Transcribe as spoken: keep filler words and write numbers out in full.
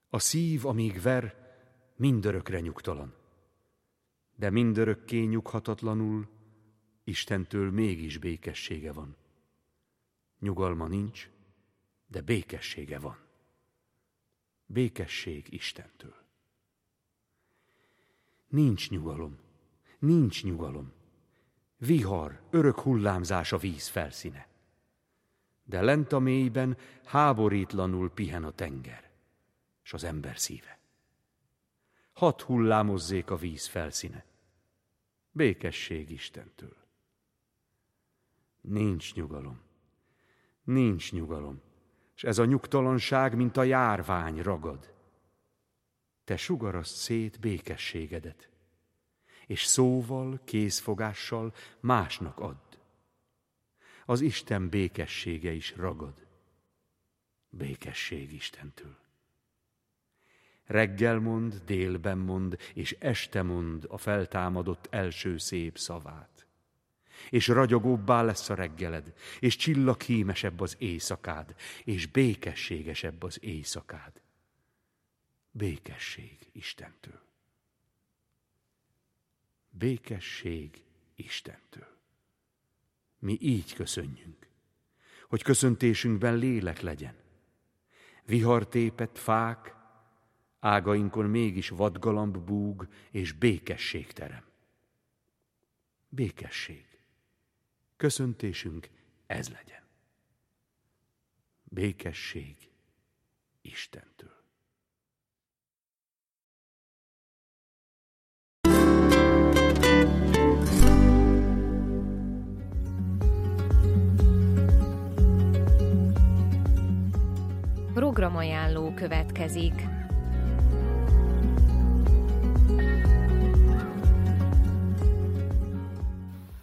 A szív, amíg ver, mindörökre nyugtalan. De mindörökké nyughatatlanul Istentől mégis békessége van. Nyugalma nincs, de békessége van. Békesség Istentől. Nincs nyugalom, nincs nyugalom. Vihar, örök hullámzás a víz felszíne. De lent a mélyben háborítlanul pihen a tenger, s az ember szíve. Hadd hullámozzék a víz felszíne. Békesség Istentől. Nincs nyugalom, nincs nyugalom, s ez a nyugtalanság, mint a járvány ragad. Te sugarasd szét békességedet, és szóval, kézfogással másnak add. Az Isten békessége is ragad. Békesség Istentől. Reggel mond, délben mond, és este mond a feltámadott első szép szavát. És ragyogóbbá lesz a reggeled, és csillaghímesebb az éjszakád, és békességesebb az éjszakád. Békesség Istentől. Békesség Istentől. Mi így köszönjünk, hogy köszöntésünkben lélek legyen. Vihartépett fák, ágainkon mégis vadgalamb búg, és békesség terem. Békesség. Köszöntésünk ez legyen. Békesség Istentől. Programajánló következik.